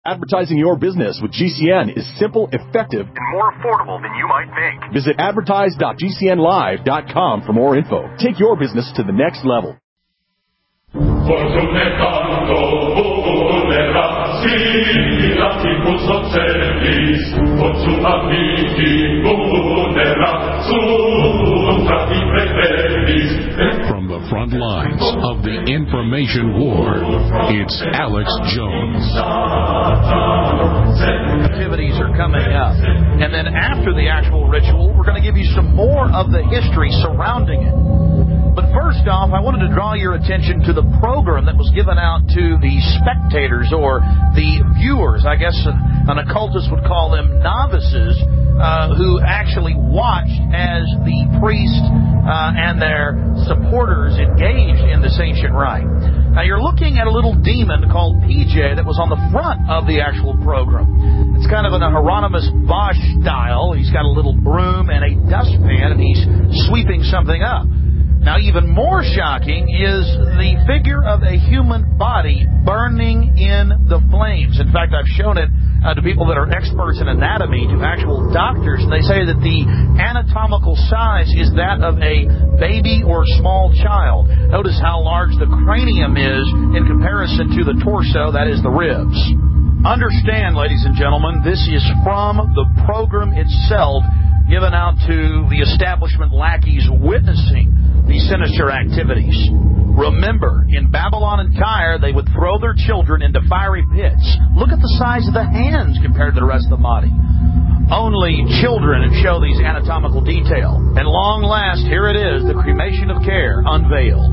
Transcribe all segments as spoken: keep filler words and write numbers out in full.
Advertising your business with G C N is simple, effective, and more affordable than you might think. Visit advertise dot g c n live dot com for more info. Take your business to the next level. From the front lines of the information war, it's Alex Jones. Activities are coming up. And then after the actual ritual, we're going to give you some more of the history surrounding it. But first off, I wanted to draw your attention to the program that was given out to the spectators or the viewers. I guess an occultist would call them novices, uh, who actually watched as the priest uh, and their supporters engaged in this ancient rite. Now, you're looking at a little demon called P J that was on the front of the actual program. It's kind of in a Hieronymus Bosch style. He's got a little broom and a dustpan, and he's sweeping something up. Now, even more shocking is the figure of a human body burning in the flames. In fact, I've shown it uh, to people that are experts in anatomy, to actual doctors, and they say that the anatomical size is that of a baby or small child. Notice how large the cranium is in comparison to the torso, that is the ribs. Understand, ladies and gentlemen, this is from the program itself given out to the establishment lackeys witnessing these sinister activities. Remember, in Babylon and Tyre, they would throw their children into fiery pits. Look at the size of the hands compared to the rest of the body. Only children show these anatomical detail. And long last, here it is, the cremation of care unveiled.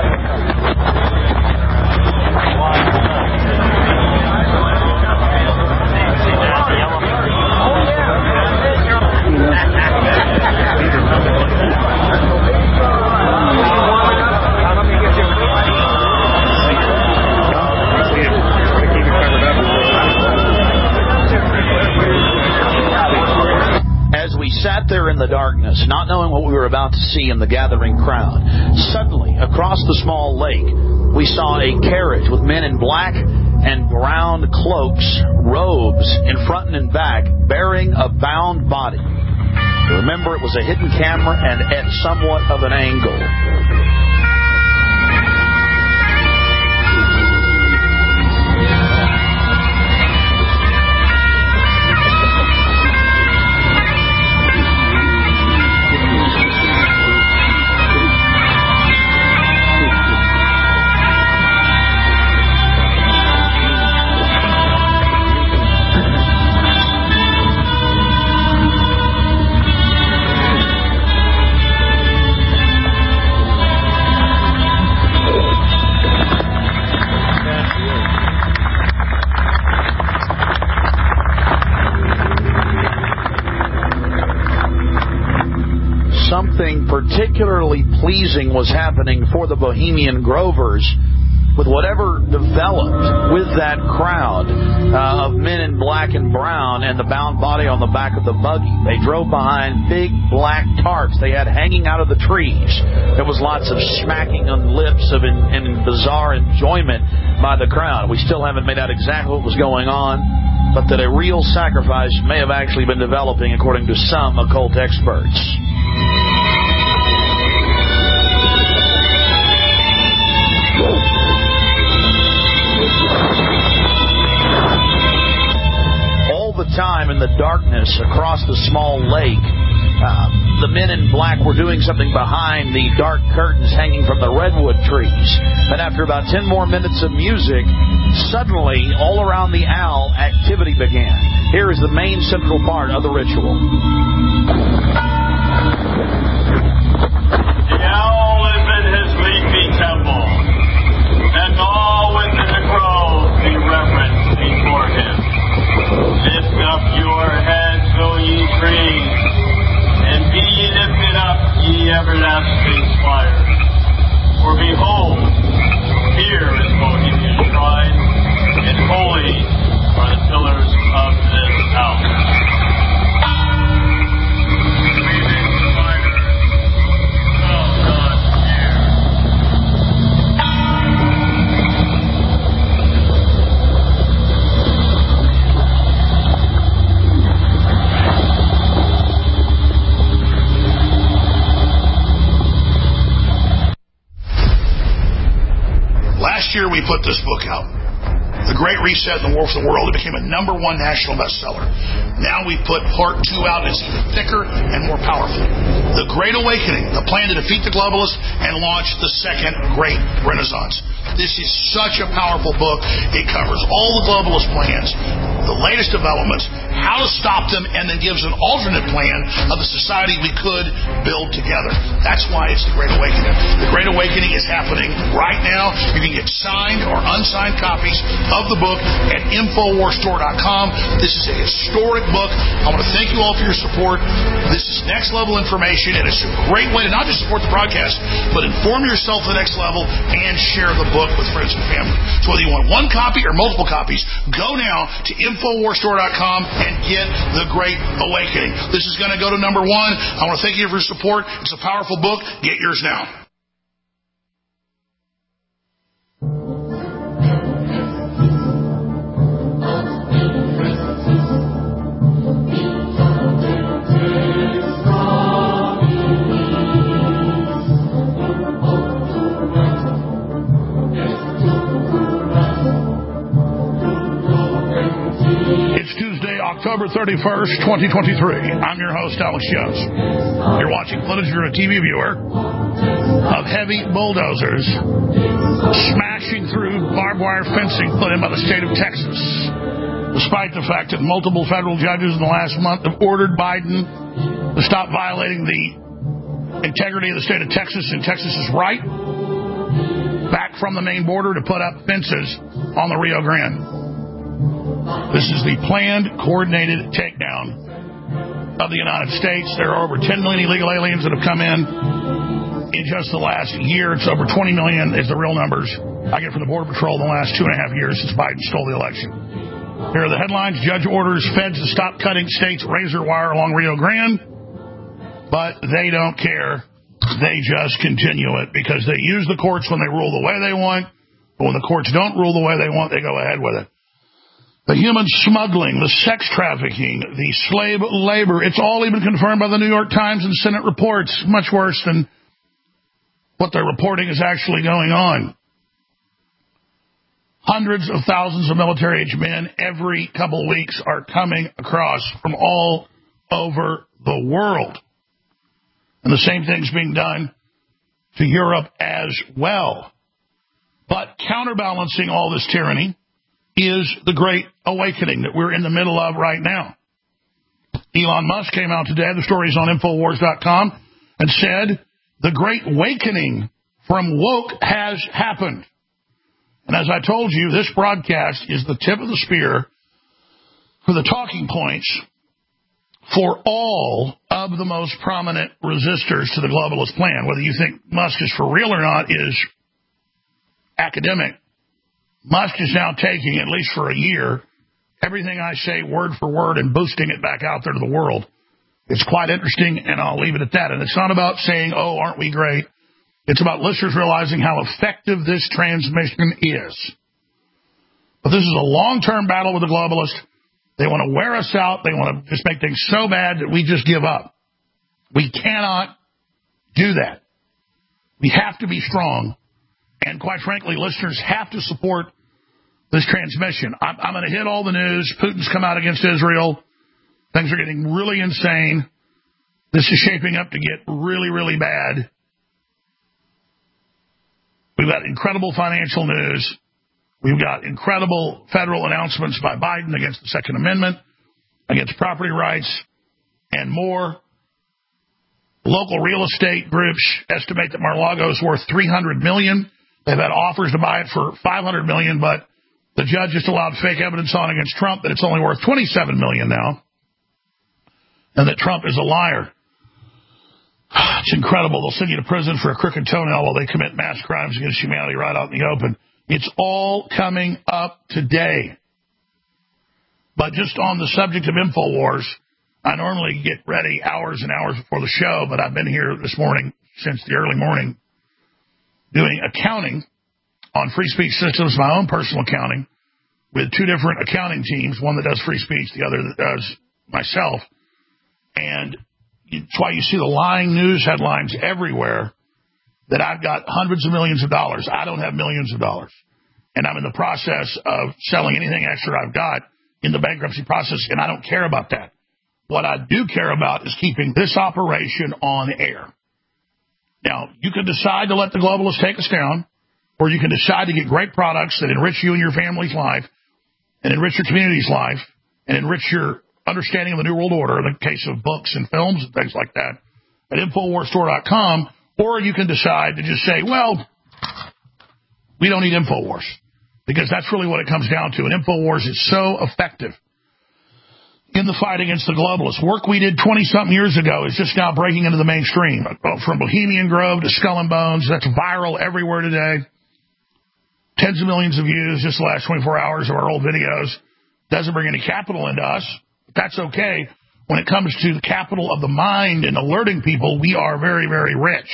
As we sat there in the darkness, not knowing what we were about to see in the gathering crowd, suddenly, across the small lake, we saw a carriage with men in black and brown cloaks, robes, in front and in back, bearing a bound body. Remember, it was a hidden camera and at somewhat of an angle. Something particularly pleasing was happening for the Bohemian Grovers with whatever developed with that crowd uh, of men in black and brown and the bound body on the back of the buggy. They drove behind big black tarps they had hanging out of the trees. There was lots of smacking on lips of in, in bizarre enjoyment by the crowd. We still haven't made out exactly what was going on, but that a real sacrifice may have actually been developing according to some occult experts. All the time in the darkness across the small lake, uh, the men in black were doing something behind the dark curtains hanging from the redwood trees. And after about ten more minutes of music, suddenly, all around the owl, activity began. Here is the main central part of the ritual. The owl is in his leafy temple, and all within the grove be reverent before him. Lift up your heads, O ye trees, and be ye lifted up, ye everlasting spires. For behold, here is Bohemian shrine, and holy are the pillars of this house. Breathe in, spiders, we put this book out. The Great Reset and the War for the World. It became a number one national bestseller. Now we put part two out, and it's even thicker and more powerful. The Great Awakening, the plan to defeat the globalists and launch the second Great Renaissance. This is such a powerful book. It covers all the globalist plans, the latest developments, how to stop them, and then gives an alternate plan of the society we could build together. That's why it's the Great Awakening. The Great Awakening is happening right now. You can get signed or unsigned copies of the book at Infowars Store dot com. This is a historic book. I want to thank you all for your support. This is next level information, and it's a great way to not just support the broadcast, but inform yourself to the next level and share the book with friends and family. So whether you want one copy or multiple copies, go now to Infowars Store dot com and get The Great Awakening. This is going to go to number one. I want to thank you for your support. It's a powerful book. Get yours now. October thirty-first, twenty twenty-three. I'm your host, Alex Jones. You're watching footage, you're a T V viewer, of heavy bulldozers smashing through barbed wire fencing put in by the state of Texas, despite the fact that multiple federal judges in the last month have ordered Biden to stop violating the integrity of the state of Texas and Texas's right back from the main border to put up fences on the Rio Grande. This is the planned, coordinated takedown of the United States. There are over ten million illegal aliens that have come in in just the last year. It's over twenty million is the real numbers I get from the Border Patrol in the last two and a half years since Biden stole the election. Here are the headlines. Judge orders feds to stop cutting states' razor wire along Rio Grande, but they don't care. They just continue it because they use the courts when they rule the way they want, but when the courts don't rule the way they want, they go ahead with it. The human smuggling, the sex trafficking, the slave labor, it's all even confirmed by the New York Times and Senate reports, much worse than what they're reporting is actually going on. Hundreds of thousands of military-age men every couple of weeks are coming across from all over the world. And the same thing's being done to Europe as well. But counterbalancing all this tyranny is the Great Awakening that we're in the middle of right now. Elon Musk came out today, the story is on Infowars dot com, and said the Great Awakening from woke has happened. And as I told you, this broadcast is the tip of the spear for the talking points for all of the most prominent resistors to the globalist plan. Whether you think Musk is for real or not is academic. Musk is now taking, at least for a year, everything I say word for word and boosting it back out there to the world. It's quite interesting, and I'll leave it at that. And it's not about saying, oh, aren't we great? It's about listeners realizing how effective this transmission is. But this is a long-term battle with the globalists. They want to wear us out. They want to just make things so bad that we just give up. We cannot do that. We have to be strong. And quite frankly, listeners have to support this transmission. I'm, I'm going to hit all the news. Putin's come out against Israel. Things are getting really insane. This is shaping up to get really, really bad. We've got incredible financial news. We've got incredible federal announcements by Biden against the Second Amendment, against property rights, and more. Local real estate groups estimate that Mar-a-Lago is worth three hundred million dollars. They've had offers to buy it for five hundred million dollars, but the judge just allowed fake evidence on against Trump that it's only worth twenty-seven million dollars now, and that Trump is a liar. It's incredible. They'll send you to prison for a crooked toenail while they commit mass crimes against humanity right out in the open. It's all coming up today. But just on the subject of InfoWars, I normally get ready hours and hours before the show, but I've been here this morning since the early morning doing accounting on free speech systems, my own personal accounting, with two different accounting teams, one that does free speech, the other that does myself. And it's why you see the lying news headlines everywhere that I've got hundreds of millions of dollars. I don't have millions of dollars. and I'm in the process of selling anything extra I've got in the bankruptcy process, and I don't care about that. What I do care about is keeping this operation on air. Now, you can decide to let the globalists take us down, or you can decide to get great products that enrich you and your family's life, and enrich your community's life, and enrich your understanding of the New World Order, in the case of books and films and things like that, at Infowars Store dot com, or you can decide to just say, well, we don't need Infowars, because that's really what it comes down to. And Infowars is so effective in the fight against the globalists. Work we did twenty-something years ago is just now breaking into the mainstream. From Bohemian Grove to Skull and Bones, that's viral everywhere today. Tens of millions of views just the last twenty-four hours of our old videos. Doesn't bring any capital into us, but that's okay. When it comes to the capital of the mind and alerting people, we are very, very rich.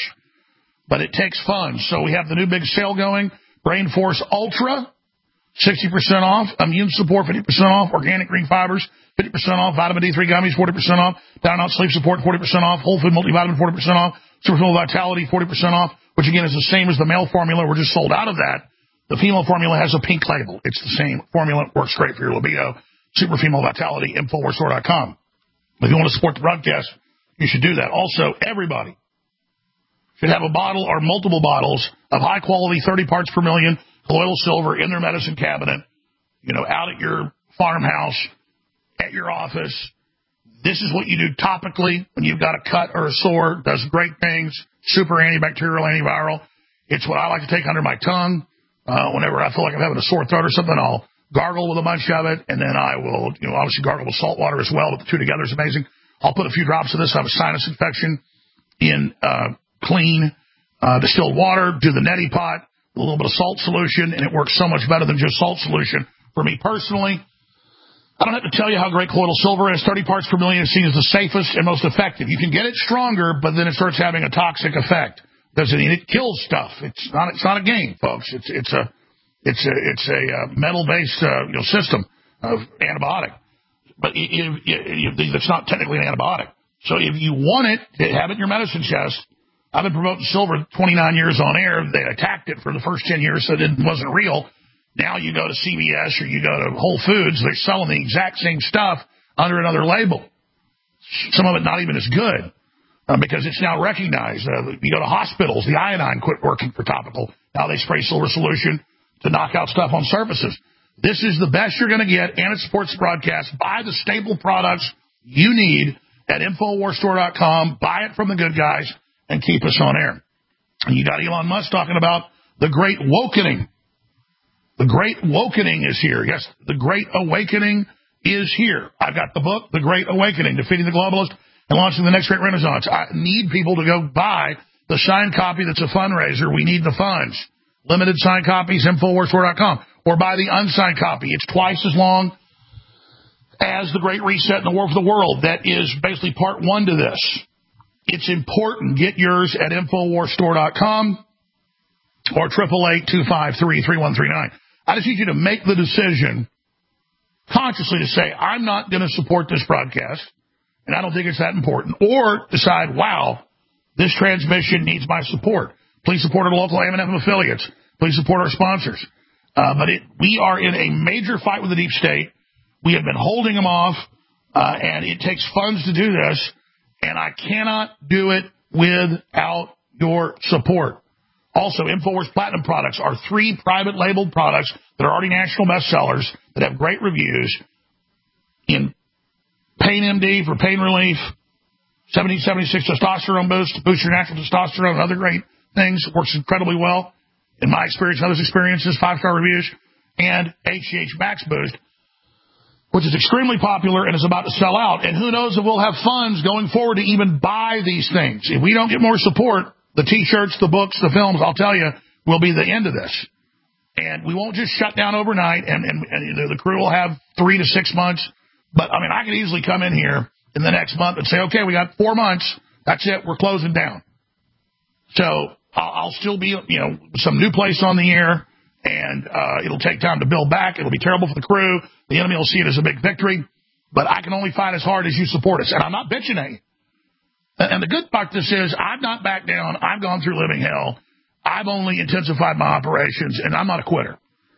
But it takes funds. So we have the new big sale going, Brain Force Ultra, sixty percent off, immune support, fifty percent off, organic green fibers, fifty percent off, vitamin D three gummies, forty percent off, down out sleep support, forty percent off, whole food multivitamin, forty percent off, Superfuel Vitality, forty percent off, which again is the same as the male formula. We're just sold out of that. The female formula has a pink label. It's the same formula. Works great for your libido. Super Female Vitality, Infowars Store dot com. If you want to support the broadcast, you should do that. Also, everybody should have a bottle or multiple bottles of high-quality thirty parts per million colloidal silver in their medicine cabinet, you know, out at your farmhouse, at your office. This is what you do topically when you've got a cut or a sore. Does great things. Super antibacterial, antiviral. It's what I like to take under my tongue. Uh, whenever I feel like I'm having a sore throat or something, I'll gargle with a bunch of it, and then I will, you know, obviously gargle with salt water as well, but the two together is amazing. I'll put a few drops of this. I have a sinus infection in uh, clean uh, distilled water, do the neti pot, a little bit of salt solution, and it works so much better than just salt solution. For me personally, I don't have to tell you how great colloidal silver is. thirty parts per million is seen as the safest and most effective. You can get it stronger, but then it starts having a toxic effect. Does it? It kills stuff. It's not. It's not a game, folks. It's it's a it's a it's a uh, metal-based uh, you know system of antibiotic, but it, it, it, it's not technically an antibiotic. So if you want it, have it in your medicine chest. I've been promoting silver twenty-nine years on air. They attacked it for the first ten years, so it wasn't real. Now you go to C V S or you go to Whole Foods, they're selling the exact same stuff under another label. Some of it not even as good. Uh, because it's now recognized. Uh, you go to hospitals, the iodine quit working for topical. Now they spray silver solution to knock out stuff on surfaces. This is the best you're going to get, and it supports the broadcast. Buy the staple products you need at Infowars Store dot com. Buy it from the good guys and keep us on air. And you got Elon Musk talking about the Great Wokening. The Great Wokening is here. Yes, the Great Awakening is here. I've got the book, The Great Awakening, Defeating the Globalist and Launching the Next Great Renaissance. I need people to go buy the signed copy that's a fundraiser. We need the funds. Limited signed copies, Infowars Store dot com. Or buy the unsigned copy. It's twice as long as The Great Reset and the War for the World. That is basically part one to this. It's important. Get yours at Infowars Store dot com or eight eight eight, two five three, three one three nine. I just need you to make the decision consciously to say, I'm not going to support this broadcast. And I don't think it's that important. Or decide, wow, this transmission needs my support. Please support our local A M F affiliates. Please support our sponsors. Uh, but it, we are in a major fight with the deep state. We have been holding them off, uh, and it takes funds to do this. And I cannot do it without your support. Also, Infowars Platinum products are three private labeled products that are already national bestsellers that have great reviews in Pain M D for pain relief, seventeen seventy-six testosterone boost to boost your natural testosterone and other great things. It works incredibly well. In my experience and others' experiences, five-star reviews, and H G H Max Boost, which is extremely popular and is about to sell out. And who knows if we'll have funds going forward to even buy these things. If we don't get more support, the T-shirts, the books, the films, I'll tell you, will be the end of this. And we won't just shut down overnight, and, and, and you know, the crew will have three to six months. But, I mean, I could easily come in here in the next month and say, okay, we got four months. That's it. We're closing down. So I'll, I'll still be, you know, some new place on the air, and uh, it'll take time to build back. It'll be terrible for the crew. The enemy will see it as a big victory. But I can only fight as hard as you support us. And I'm not bitching at you. And the good part of this is I've not backed down. I've gone through living hell. I've only intensified my operations, and I'm not a quitter.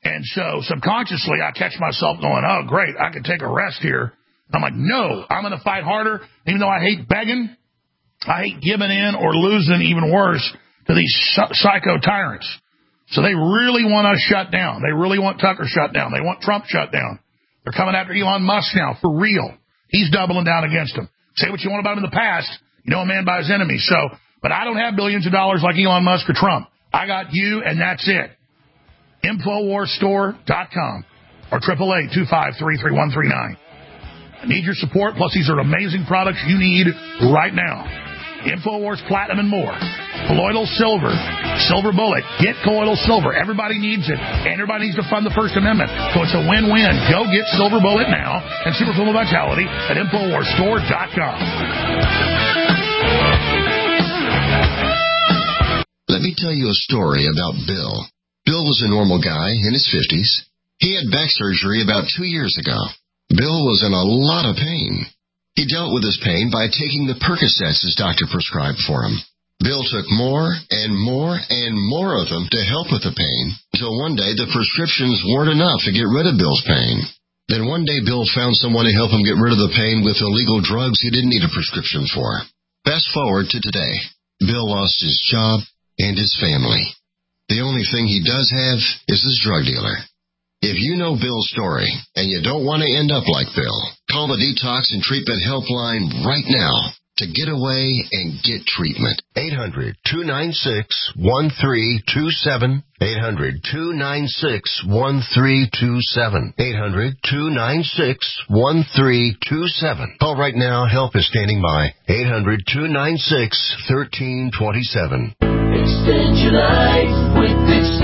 And so subconsciously, I catch myself going, oh, great, I could take a rest here. I'm like, no, I'm going to fight harder. Even though I hate begging, I hate giving in or losing, even worse, to these psycho tyrants. So they really want us shut down. They really want Tucker shut down. They want Trump shut down. They're coming after Elon Musk now, for real. He's doubling down against them. Say what you want about him in the past. You know a man by his enemies. So, but I don't have billions of dollars like Elon Musk or Trump. I got you, and that's it. Infowars Store dot com or triple eight two five three three one three nine. I need your support. Plus, these are amazing products you need right now. Infowars Platinum and more. Colloidal Silver. Silver Bullet. Get Colloidal Silver. Everybody needs it. And everybody needs to fund the First Amendment. So it's a win-win. Go get Silver Bullet now and Superfuel Vitality at Infowars Store dot com. Let me tell you a story about Bill. Bill was a normal guy in his fifties. He had back surgery about two years ago. Bill was in a lot of pain. He dealt with his pain by taking the Percocets his doctor prescribed for him. Bill took more and more and more of them to help with the pain, until one day the prescriptions weren't enough to get rid of Bill's pain. Then one day Bill found someone to help him get rid of the pain with illegal drugs he didn't need a prescription for. Fast forward to today. Bill lost his job and his family. The only thing he does have is his drug dealer. If you know Bill's story and you don't want to end up like Bill, call the Detox and Treatment Helpline right now to get away and get treatment. eight hundred two nine six one three two seven. eight hundred two nine six one three two seven. eight hundred two nine six one three two seven. Call right now. Help is standing by. eight hundred two nine six one three two seven. Extend your life with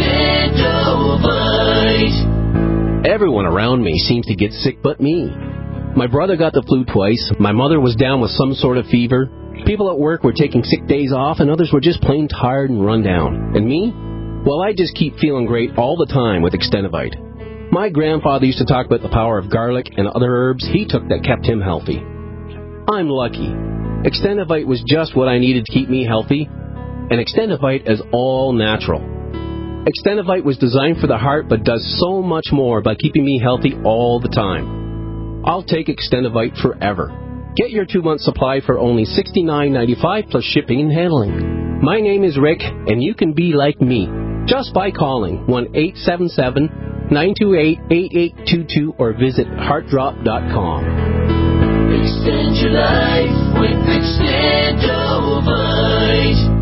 Extendovite. Everyone around me seems to get sick but me. My brother got the flu twice. My mother was down with some sort of fever. People at work were taking sick days off, and others were just plain tired and run down. And me? Well, I just keep feeling great all the time with Extendovite. My grandfather used to talk about the power of garlic and other herbs he took that kept him healthy. I'm lucky. Extendovite was just what I needed to keep me healthy, and Extendovite is all natural. Extendovite was designed for the heart but does so much more by keeping me healthy all the time. I'll take Extendovite forever. Get your two-month supply for only sixty-nine ninety-five plus shipping and handling. My name is Rick, and you can be like me just by calling one eight seven seven nine two eight eight eight two two or visit heart drop dot com. Extend your life with Extendovite.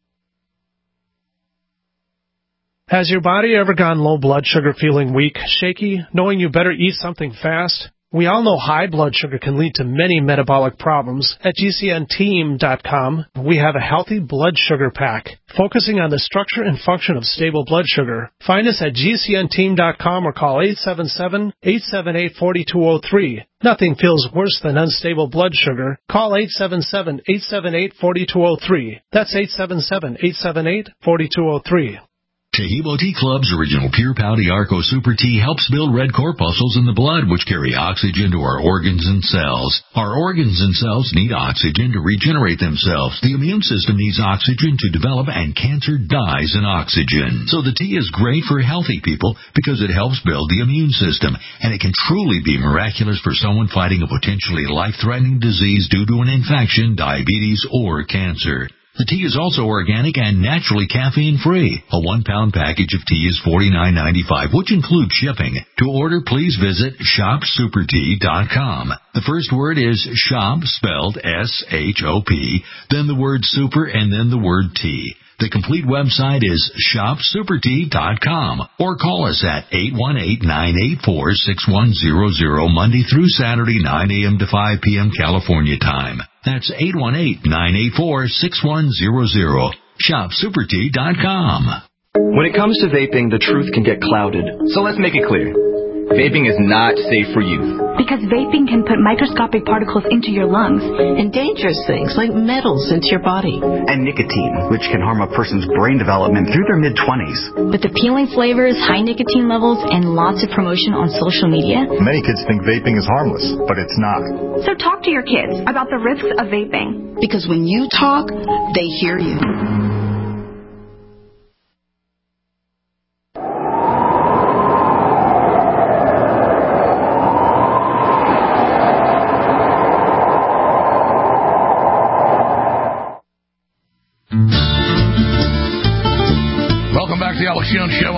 Has your body ever gone low blood sugar, feeling weak, shaky, knowing you better eat something fast? We all know high blood sugar can lead to many metabolic problems. At G C N team dot com, we have a healthy blood sugar pack, focusing on the structure and function of stable blood sugar. Find us at G C N team dot com or call eight seven seven eight seven eight four two zero three. Nothing feels worse than unstable blood sugar. Call eight seven seven eight seven eight four two zero three. That's eight seven seven eight seven eight four two zero three. Tahibo Tea Club's original Pure Pouty Arco Super Tea helps build red corpuscles in the blood, which carry oxygen to our organs and cells. Our organs and cells need oxygen to regenerate themselves. The immune system needs oxygen to develop, and cancer dies in oxygen. So the tea is great for healthy people because it helps build the immune system, and it can truly be miraculous for someone fighting a potentially life-threatening disease due to an infection, diabetes, or cancer. The tea is also organic and naturally caffeine-free. A one-pound package of tea is forty-nine ninety-five, which includes shipping. To order, please visit shop super tea dot com. The first word is shop, spelled S H O P, then the word super, and then the word tea. The complete website is shop super tea dot com, or call us at eight one eight nine eight four six one zero zero Monday through Saturday, nine a.m. to five p.m. California time. That's eight one eight nine eight four six one zero zero. shop super tea dot com. When it comes to vaping, the truth can get clouded. So let's make it clear. Vaping is not safe for youth. Because vaping can put microscopic particles into your lungs. And dangerous things like metals into your body. And nicotine, which can harm a person's brain development through their mid-twenties. With appealing flavors, high nicotine levels, and lots of promotion on social media. Many kids think vaping is harmless, but it's not. So talk to your kids about the risks of vaping. Because when you talk, they hear you.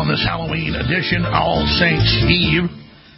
on this Halloween edition, All Saints Eve.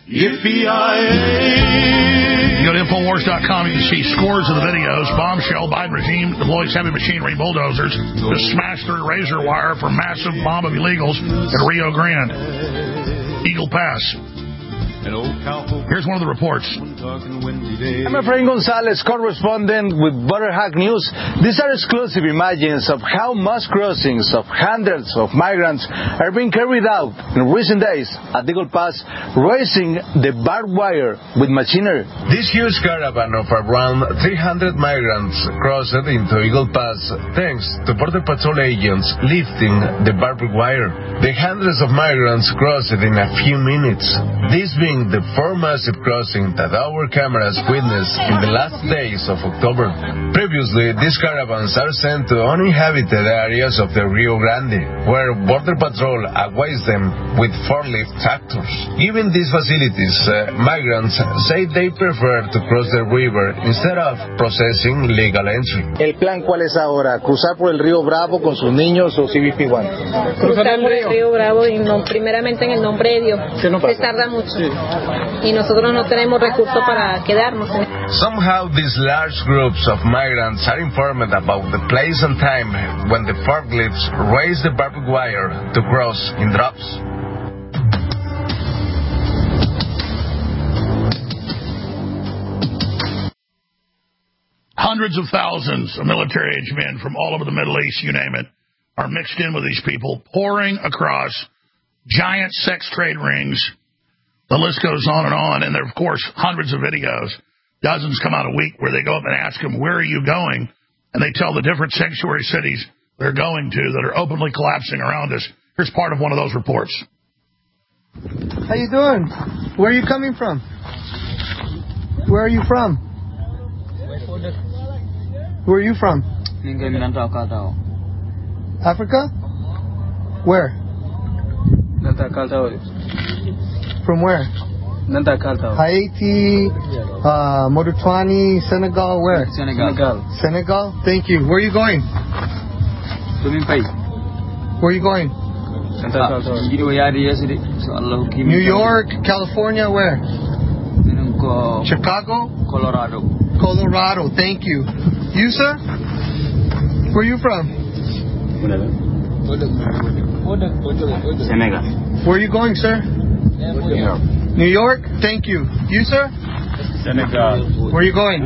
Yippee-yi-yi. You go to Infowars dot com, you can see scores of the videos. Bombshell, Biden regime deploys heavy machinery bulldozers to smash through razor wire for massive bomb of illegals at Rio Grande. Eagle Pass. Here's one of the reports. I'm Efrain Gonzalez, correspondent with Border Hack News. These are exclusive images of how mass crossings of hundreds of migrants are being carried out in recent days at Eagle Pass, raising the barbed wire with machinery. This huge caravan of around three hundred migrants crossed into Eagle Pass thanks to Border Patrol agents lifting the barbed wire. The hundreds of migrants crossed in a few minutes. This being the fourth massive crossing that our cameras witnessed in the last days of October. Previously, these caravans are sent to uninhabited areas of the Rio Grande, where Border Patrol awaits them with forklift tractors. Given these facilities, uh, migrants say they prefer to cross the river instead of processing legal entry. ¿El plan cuál es ahora? ¿Cruzar por el río Bravo con sus niños o C B P one? Cruzar por el río Bravo y no, primeramente en el nombre de Dios. ¿Qué no pasa? Se tarda mucho. Sí. Y nosotros no tenemos recursos para quedarnos. Somehow these large groups of migrants are informed about the place and time when the forklifts raise the barbed wire to cross in drops. Hundreds of thousands of military-age men from all over the Middle East, you name it, are mixed in with these people, pouring across giant sex trade rings. The list goes on and on, and there are, of course, hundreds of videos. Dozens come out a week where they go up and ask them, where are you going? And they tell the different sanctuary cities they're going to that are openly collapsing around us. Here's part of one of those reports. How you doing? Where are you coming from? Where are you from? Where are you from? Africa? Where? From where? Haiti, uh, Mauritania, Senegal, where? Senegal. Senegal? Thank you. Where are you going? Where are you going? New York, California, where? Chicago? Colorado. Colorado, thank you. You, sir? Where are you from? Senegal. Where are you going, sir? New York. New York, thank you. You, sir? Senegal. Where are you going?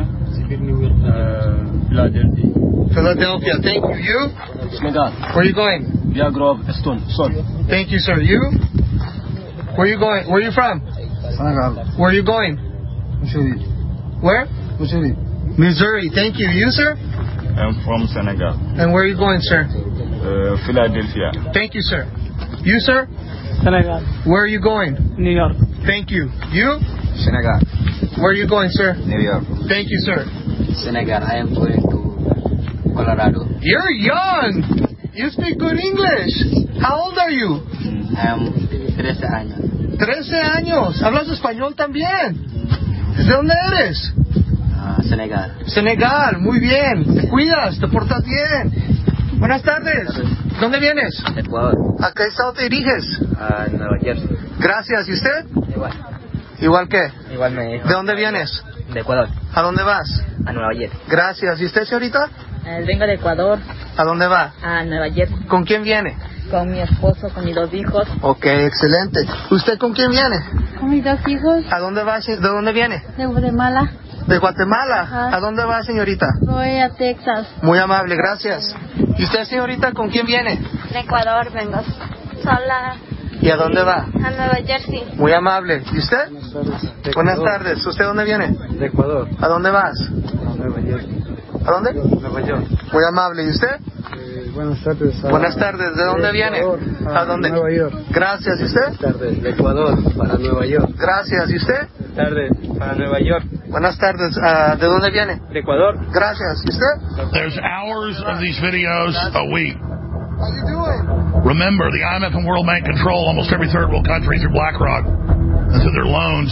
Uh, Philadelphia. Philadelphia, thank you. You? Senegal. Where are you going? Via Grove, Stone, Sol. Thank you, sir. You? Where are you going? Where are you from? Senegal. Where are you going? Missouri. Where? Missouri. Missouri, thank you. You, sir? I'm from Senegal. And where are you going, sir? Uh, Philadelphia. Thank you, sir. You, sir? Senegal. Where are you going? New York. Thank you. You? Senegal. Where are you going, sir? New York. Thank you, sir. Senegal. I am going to Colorado. You're young. You speak good English. How old are you? I am trece años. trece años. ¿Hablas español también? ¿De dónde eres? Uh, Senegal. Senegal. Muy bien. Te cuidas, te portas bien. Buenas tardes. ¿Dónde vienes? Ecuador. ¿A qué estado te diriges? A Nueva Jersey. Gracias. ¿Y usted? Igual. ¿Igual qué? Igual me dijo. ¿De dónde vienes? De Ecuador. ¿A dónde vas? A Nueva Jersey. Gracias. ¿Y usted, señorita? Eh, vengo de Ecuador. ¿A dónde va? A Nueva Jersey. ¿Con quién viene? Con mi esposo, con mis dos hijos. Ok, excelente. ¿Usted con quién viene? Con mis dos hijos. ¿A dónde va? ¿De dónde viene? De Guatemala. ¿De Guatemala? Ajá. ¿A dónde va, señorita? Voy a Texas. Muy amable, gracias. ¿Y usted, señorita, con quién viene? De Ecuador vengo sola. ¿Y a dónde va? A Nueva Jersey. Muy amable. ¿Y usted? Buenas tardes. ¿Usted dónde viene? De Ecuador. ¿A dónde vas? A Nueva Jersey. ¿A dónde? Nueva York. Muy amable. ¿Y usted? Eh, buenas tardes. A... Buenas tardes. ¿De dónde de viene? Ecuador, a ¿A dónde? Nueva York. Gracias. ¿Y usted? Buenas tardes. De Ecuador para Nueva York. Gracias. ¿Y usted? Buenas tardes. Para Nueva York. Buenas tardes. Uh, ¿De dónde viene? De Ecuador. Gracias. ¿Y usted? There's hours of these videos a week. How you doing? Remember, the I M F and World Bank control almost every third world country through BlackRock and through their loans.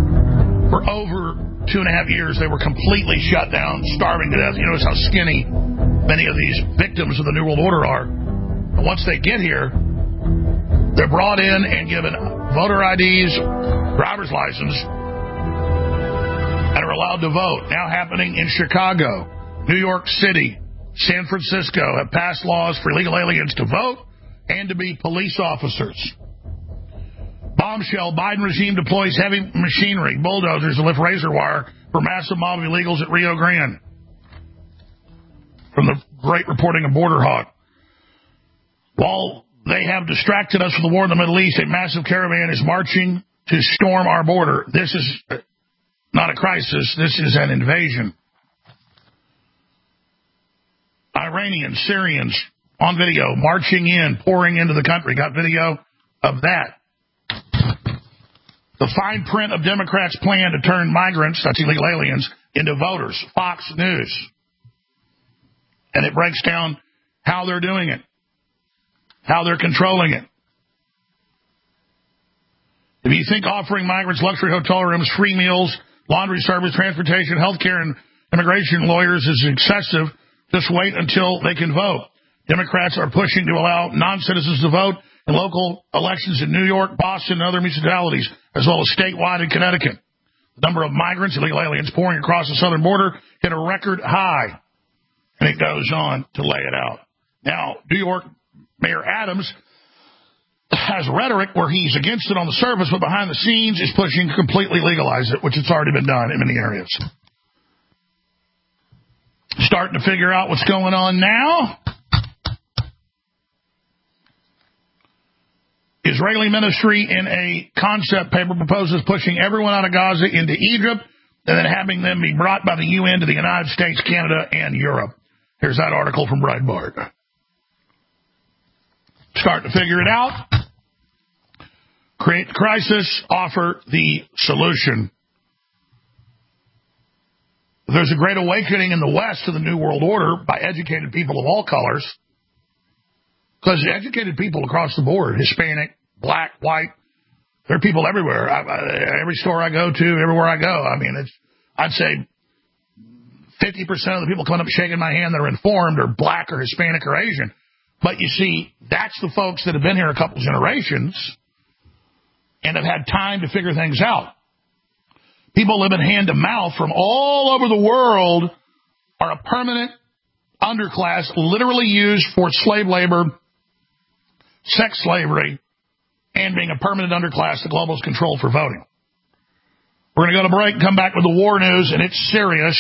For over two and a half years, they were completely shut down, starving to death. You notice how skinny many of these victims of the New World Order are. And once they get here, They're brought in and given voter I Ds, driver's license, and are allowed to vote. Now happening in Chicago, New York City, San Francisco have passed laws for illegal aliens to vote and to be police officers. Bombshell, Biden regime deploys heavy machinery, bulldozers to lift razor wire for massive mob of illegals at Rio Grande. From the great reporting of Border Hawk. While they have distracted us from the war in the Middle East, a massive caravan is marching to storm our border. This is not a crisis. This is an invasion. Iranians, Syrians on video, marching in, pouring into the country. Got video of that. The fine print of Democrats' plan to turn migrants, that's illegal aliens, into voters. Fox News. And it breaks down how they're doing it, how they're controlling it. If you think offering migrants luxury hotel rooms, free meals, laundry service, transportation, health care, and immigration lawyers is excessive, just wait until they can vote. Democrats are pushing to allow non-citizens to vote in local elections in New York, Boston, and other municipalities, as well as statewide in Connecticut. The number of migrants, illegal aliens, pouring across the southern border hit a record high. And it goes on to lay it out. Now, New York Mayor Adams has rhetoric where he's against it on the surface, but behind the scenes is pushing to completely legalize it, which it's already been done in many areas. Starting to figure out what's going on now. Israeli ministry in a concept paper proposes pushing everyone out of Gaza into Egypt and then having them be brought by the U N to the United States, Canada, and Europe. Here's that article from Breitbart. Starting to figure it out. Create the crisis, offer the solution. There's a great awakening in the West to the New World Order by educated people of all colors. Because educated people across the board, Hispanic, black, white, there are people everywhere. I, I, every store I go to, everywhere I go, I mean, it's, I'd say fifty percent of the people coming up shaking my hand that are informed are black or Hispanic or Asian. But you see, that's the folks that have been here a couple generations and have had time to figure things out. People living hand to mouth from all over the world are a permanent underclass, literally used for slave labor, sex slavery, and being a permanent underclass the globalists control for voting. We're going to go to break and come back with the war news, and it's serious.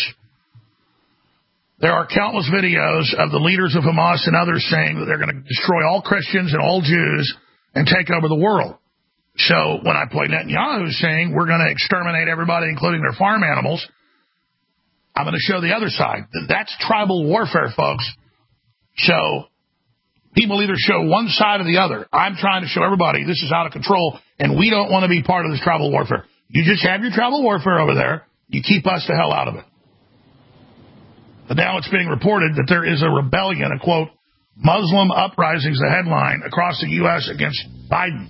There are countless videos of the leaders of Hamas and others saying that they're going to destroy all Christians and all Jews and take over the world. So when I play Netanyahu saying we're going to exterminate everybody, including their farm animals, I'm going to show the other side. That's tribal warfare, folks. So people either show one side or the other. I'm trying to show everybody this is out of control, and we don't want to be part of this tribal warfare. You just have your tribal warfare over there. You keep us the hell out of it. But now it's being reported that there is a rebellion, a quote, Muslim uprisings, the headline, across the U S against Biden.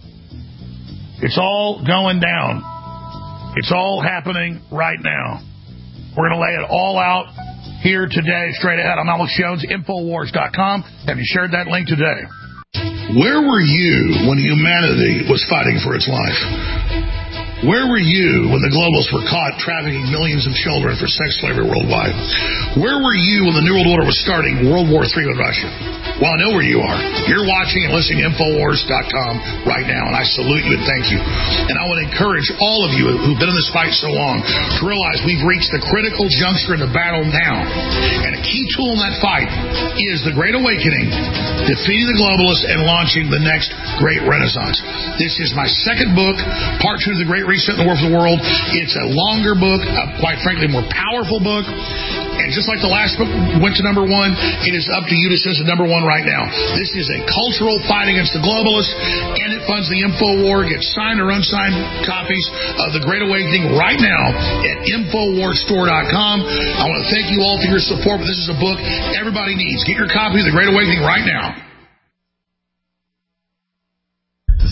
It's all going down. It's all happening right now. We're going to lay it all out here today, straight ahead. I'm Alex Jones, Infowars dot com. Have you shared that link today? Where were you when humanity was fighting for its life? Where were you when the globalists were caught trafficking millions of children for sex slavery worldwide? Where were you when the New World Order was starting World War Three with Russia? Well, I know where you are. You're watching and listening to Infowars dot com right now, and I salute you and thank you. And I want to encourage all of you who've been in this fight so long to realize we've reached the critical juncture in the battle now. And a key tool in that fight is the Great Awakening, defeating the globalists and launching the next great renaissance. This is my second book, part two of the Great Reset in the War for the World. It's a longer book, a, quite frankly, more powerful book. And just like the last book went to number one, it is up to you to send it to number one right now. This is a cultural fight against the globalists, and it funds the InfoWar. Get signed or unsigned copies of The Great Awakening right now at Infowars Store dot com. I want to thank you all for your support, but this is a book everybody needs. Get your copy of The Great Awakening right now.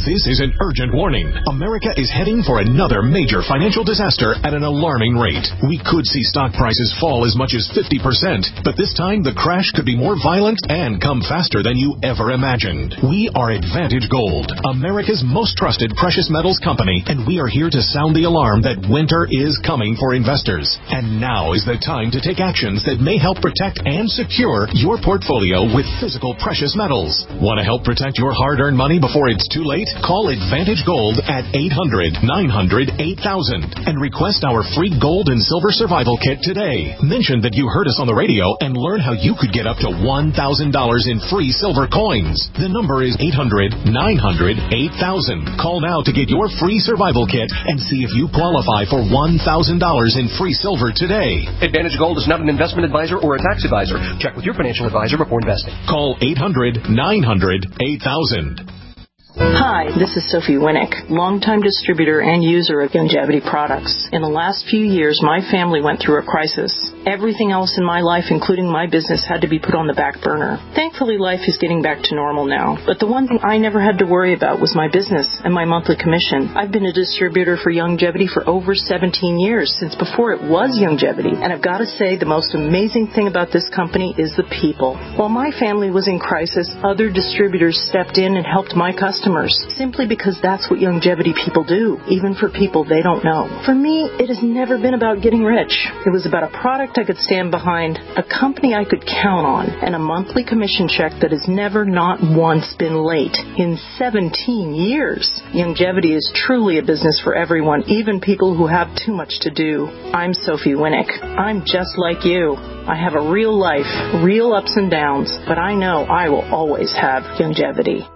This is an urgent warning. America is heading for another major financial disaster at an alarming rate. We could see stock prices fall as much as fifty percent, but this time the crash could be more violent and come faster than you ever imagined. We are Advantage Gold, America's most trusted precious metals company, and we are here to sound the alarm that winter is coming for investors. And now is the time to take actions that may help protect and secure your portfolio with physical precious metals. Want to help protect your hard-earned money before it's too late? Call Advantage Gold at eight hundred, nine hundred, eight thousand and request our free gold and silver survival kit today. Mention that you heard us on the radio and learn how you could get up to one thousand dollars in free silver coins. The number is eight hundred, nine hundred, eight thousand. Call now to get your free survival kit and see if you qualify for one thousand dollars in free silver today. Advantage Gold is not an investment advisor or a tax advisor. Check with your financial advisor before investing. Call eight hundred, nine hundred, eight thousand. Hi, this is Sophie Winnick, longtime distributor and user of Youngevity products. In the last few years, my family went through a crisis. Everything else in my life, including my business, had to be put on the back burner. Thankfully, life is getting back to normal now. But the one thing I never had to worry about was my business and my monthly commission. I've been a distributor for Youngevity for over seventeen years, since before it was Youngevity. And I've got to say, the most amazing thing about this company is the people. While my family was in crisis, other distributors stepped in and helped my customers. Simply because that's what Youngevity people do, even for people they don't know. For me, it has never been about getting rich. It was about a product I could stand behind, a company I could count on, and a monthly commission check that has never, not once, been late in seventeen years. Youngevity is truly a business for everyone, even people who have too much to do. I'm Sophie Winnick. I'm just like you. I have a real life, real ups and downs, but I know I will always have Youngevity.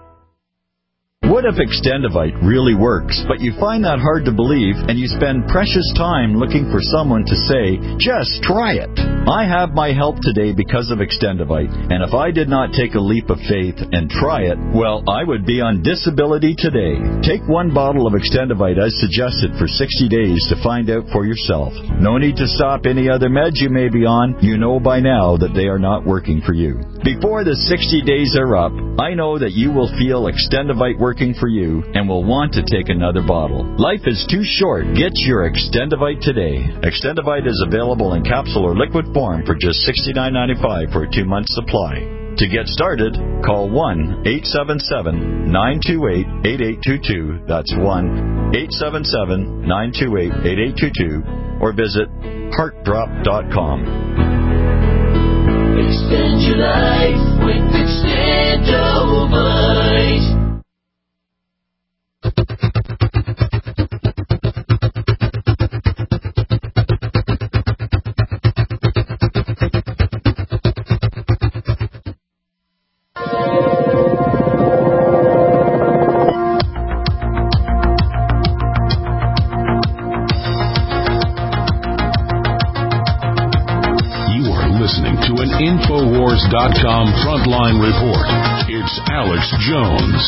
What if Extendivite really works, but you find that hard to believe and you spend precious time looking for someone to say, just try it? I have my help today because of Extendivite, and if I did not take a leap of faith and try it, well, I would be on disability today. Take one bottle of Extendivite as suggested for sixty days to find out for yourself. No need to stop any other meds you may be on. You know by now that they are not working for you. Before the sixty days are up, I know that you will feel Extendivite working for you and will want to take another bottle. Life is too short. Get your Extendivite today. Extendivite is available in capsule or liquid form for just sixty-nine ninety-five for a two-month supply. To get started, call one eight seven seven, nine two eight, eight eight two two. That's one eight seven seven, nine two eight, eight eight two two. Or visit heart drop dot com. Extend your life with Extendovite. Infowars dot com Frontline Report. It's Alex Jones.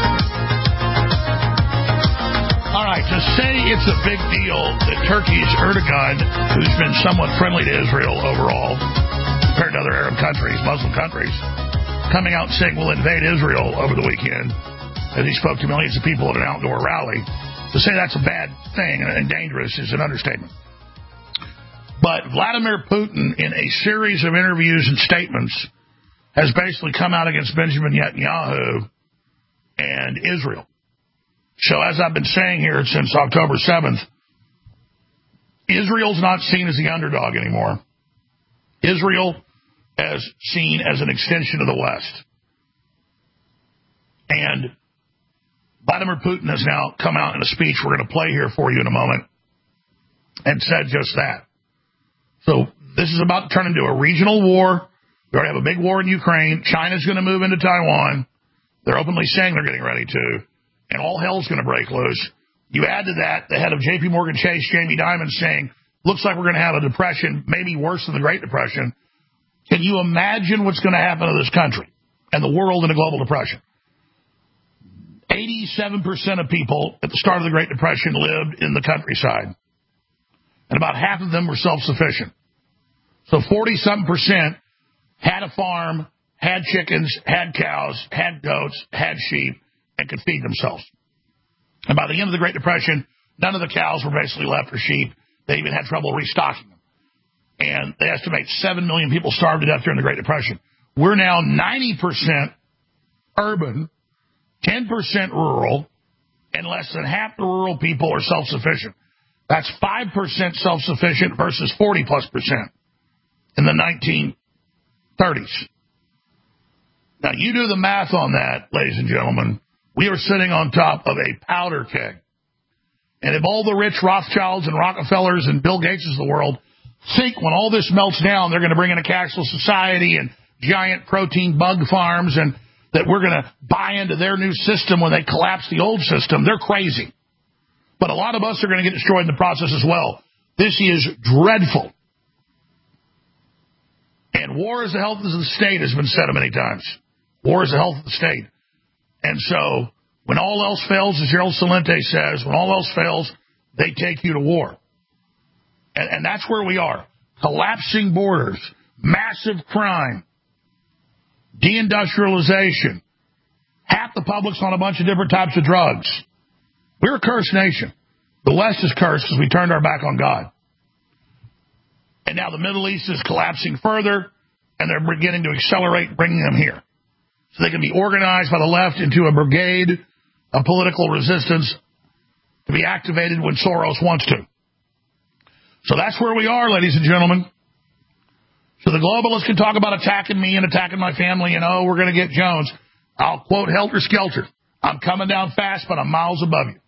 All right, to say it's a big deal that Turkey's Erdogan, who's been somewhat friendly to Israel overall, compared to other Arab countries, Muslim countries, coming out saying we'll invade Israel over the weekend, as he spoke to millions of people at an outdoor rally, to say that's a bad thing and dangerous is an understatement. But Vladimir Putin, in a series of interviews and statements, has basically come out against Benjamin Netanyahu and Israel. So as I've been saying here since October seventh, Israel's not seen as the underdog anymore. Israel is seen as an extension of the West. And Vladimir Putin has now come out in a speech we're going to play here for you in a moment and said just that. So this is about to turn into a regional war. We already have a big war in Ukraine. China's going to move into Taiwan. They're openly saying they're getting ready to. And all hell's going to break loose. You add to that the head of J P Morgan Chase, Jamie Dimon, saying, looks like we're going to have a depression, maybe worse than the Great Depression. Can you imagine what's going to happen to this country and the world in a global depression? eighty-seven percent of people at the start of the Great Depression lived in the countryside. And about half of them were self-sufficient. So forty-seven percent had a farm, had chickens, had cows, had goats, had sheep, and could feed themselves. And by the end of the Great Depression, none of the cows were basically left for sheep. They even had trouble restocking them. And they estimate seven million people starved to death during the Great Depression. We're now ninety percent urban, ten percent rural, and less than half the rural people are self-sufficient. That's five percent self-sufficient versus forty plus percent in the nineteen thirties. Now, you do the math on that, ladies and gentlemen. We are sitting on top of a powder keg. And if all the rich Rothschilds and Rockefellers and Bill Gateses of the world think when all this melts down, they're going to bring in a cashless society and giant protein bug farms and that we're going to buy into their new system when they collapse the old system, they're crazy. But a lot of us are going to get destroyed in the process as well. This is dreadful. And war is the health of the state has been said many times. War is the health of the state. And so when all else fails, as Gerald Celente says, when all else fails, they take you to war. And, and that's where we are. Collapsing borders, massive crime, deindustrialization, half the public's on a bunch of different types of drugs. We're a cursed nation. The West is cursed because we turned our back on God. And now the Middle East is collapsing further, and they're beginning to accelerate bringing them here. So they can be organized by the left into a brigade of political resistance to be activated when Soros wants to. So that's where we are, ladies and gentlemen. So the globalists can talk about attacking me and attacking my family and, oh, we're going to get Jones. I'll quote Helter Skelter. I'm coming down fast, but I'm miles above you.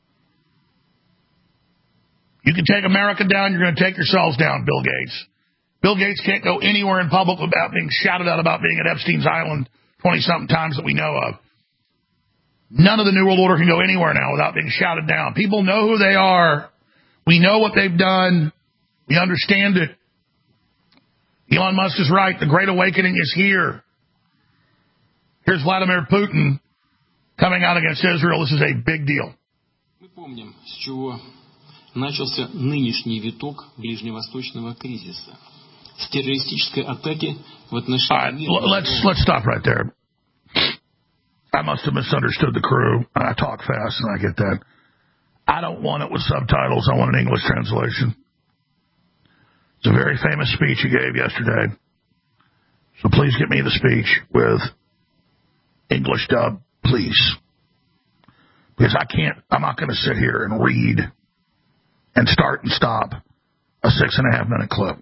You can take America down, you're going to take yourselves down, Bill Gates. Bill Gates can't go anywhere in public without being shouted out about being at Epstein's Island twenty-something times that we know of. None of the New World Order can go anywhere now without being shouted down. People know who they are. We know what they've done. We understand it. Elon Musk is right. The Great Awakening is here. Here's Vladimir Putin coming out against Israel. This is a big deal. Мы помним, с чего начался нынешний виток ближневосточного кризиса. С террористической атаки в отношении... All right, let's, let's stop right there. I must have misunderstood the crew. I talk fast and I get that. I don't want it with subtitles. I want an English translation. It's a very famous speech he gave yesterday. So please get me the speech with English dub, please. Because I can't, I'm not going to sit here and read and start and stop a six and a half minute clip.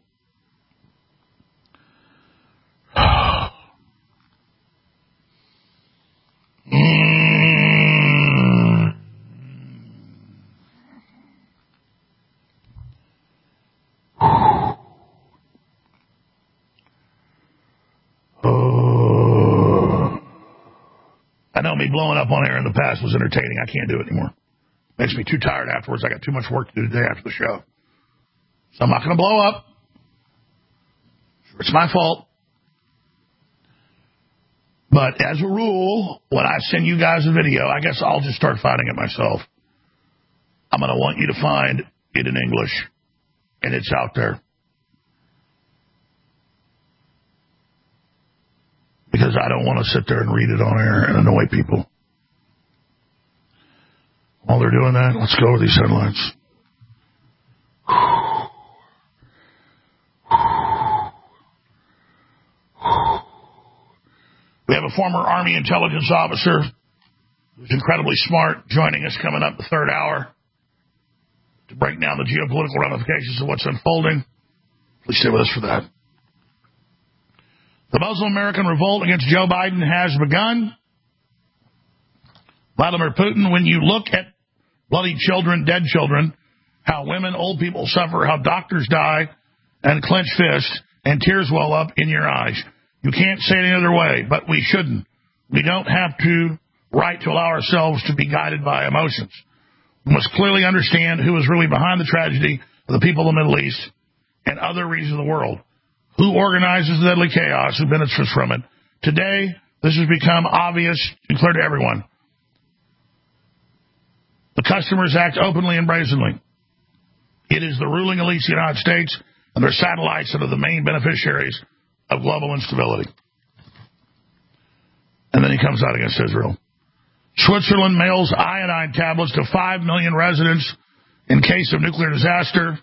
mm. oh. I know me blowing up on air in the past was entertaining. I can't do it anymore. Makes me too tired afterwards. I got too much work to do today after the show. So I'm not going to blow up. It's my fault. But as a rule, when I send you guys a video, I guess I'll just start finding it myself. I'm going to want you to find it in English. And it's out there. Because I don't want to sit there and read it on air and annoy people. While they're doing that, let's go over these headlines. We have a former Army intelligence officer who's incredibly smart joining us coming up the third hour to break down the geopolitical ramifications of what's unfolding. Please stay with us for that. The Muslim American revolt against Joe Biden has begun. Vladimir Putin, when you look at bloody children, dead children, how women, old people suffer, how doctors die, and clench fists, and tears well up in your eyes. You can't say it any other way, but we shouldn't. We don't have to right to allow ourselves to be guided by emotions. We must clearly understand who is really behind the tragedy of the people of the Middle East and other regions of the world. Who organizes the deadly chaos, who benefits from it. Today, this has become obvious and clear to everyone. The customers act openly and brazenly. It is the ruling elites of the United States and their satellites that are the main beneficiaries of global instability. And then he comes out against Israel. Switzerland mails iodine tablets to five million residents in case of nuclear disaster.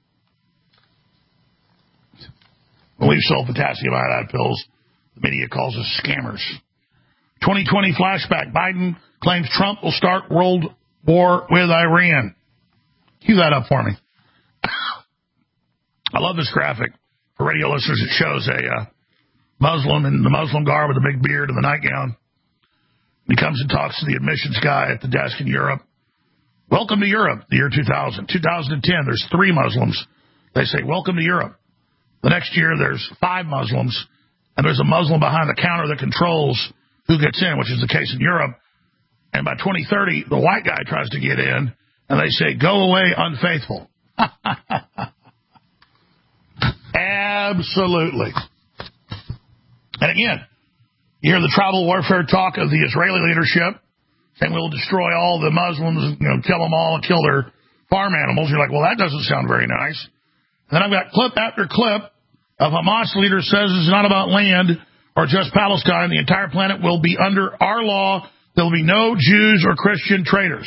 We've sold potassium iodide pills. The media calls us scammers. twenty twenty flashback. Biden claims Trump will start world war with Iran. Cue that up for me. I love this graphic. For radio listeners, it shows a uh, Muslim in the Muslim garb with a big beard and the nightgown. He comes and talks to the admissions guy at the desk in Europe. Welcome to Europe, the year two thousand. two thousand ten, there's three Muslims. They say, welcome to Europe. The next year, there's five Muslims, and there's a Muslim behind the counter that controls who gets in, which is the case in Europe. And by twenty thirty, the white guy tries to get in, and they say, go away, unfaithful. Absolutely. And again, you hear the tribal warfare talk of the Israeli leadership saying we'll destroy all the Muslims, you know, kill them all and kill their farm animals. You're like, well, that doesn't sound very nice. And then I've got clip after clip of Hamas leader says it's not about land or just Palestine. The entire planet will be under our law. There will be no Jews or Christian traitors.